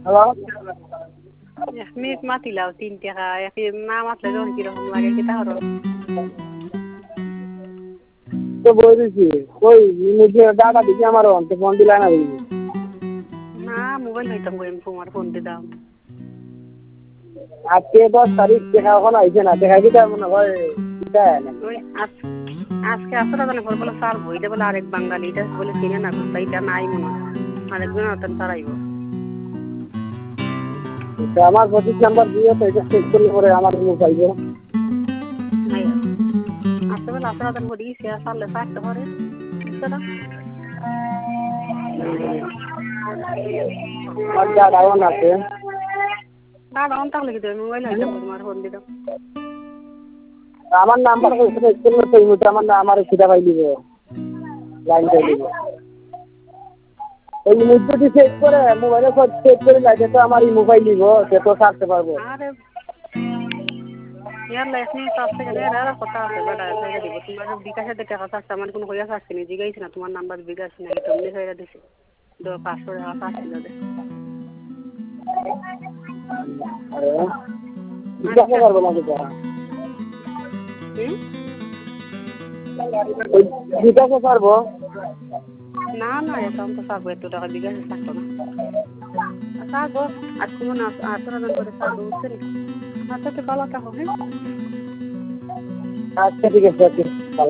Hello? 1 minute মাতিলাও 3 টাকা না মাতলে যখন কিরকম লাগে কিতা করো তো বই দিছি কই নিজে দাদা দিকে আমার অন্তে ফোন দিলা না দিবি না মোবাইল হইতাম কই তোমার ফোন দি দাও আজকে 10 তারিখ দেখা এখন আইছে না দেখা কি তার মনে হয় এটা না ওই আজকে আসরা জানে বলে স্যার বইটা বলে আরেক বাঙালি এটা বলে চিনে না বুঝতা এটা নাই মনে হয় আরেকজন আতেন তারাইব তো আমার 25 নাম্বার দিয়ে তো এটা চেক করলে পরে আমার মুখ পাইবে আসলে আসরা জানে বলি সে আসলে পাইতে পারে সেটা আর যা ডাউন আছে দাদা অন তাহলে কি তুমি মোবাইল হইতাম তোমার ফোন দিতাম আমার নাম্বার কইছে চেক করলে তো মুই আমার না আমার সিধা পাই দিব লাইন পাই দিব ওই মুদ্রাটি চেক করে মোবাইলে সব চেক করে লাগে তো আমার মোবাইল নিব সে তো ছাড়তে পারবো আরে ইয়ার লাইসেন্স মিনিট আসতে গেলে আর কথা আছে বেটা সাইডে দিব তোমার বিকাশে টাকা আছে আমার কোনো কইয়া আসছে নি জিগাইছ না তোমার নাম্বার বিকাশ নাকি তুমি সাইডে দিছি 500 টাকা আসছিল দে আরে জিজ্ঞাসা করবো না যেটা জিজ্ঞাসা করবো না না এখন তো সাবো এত টাকা বিকাশে থাকতো না সাবো আর কোনো না আসরা জন করে সাবো বুঝছেন হাতে তো কালা টাকা হ্যাঁ আচ্ছা ঠিক আছে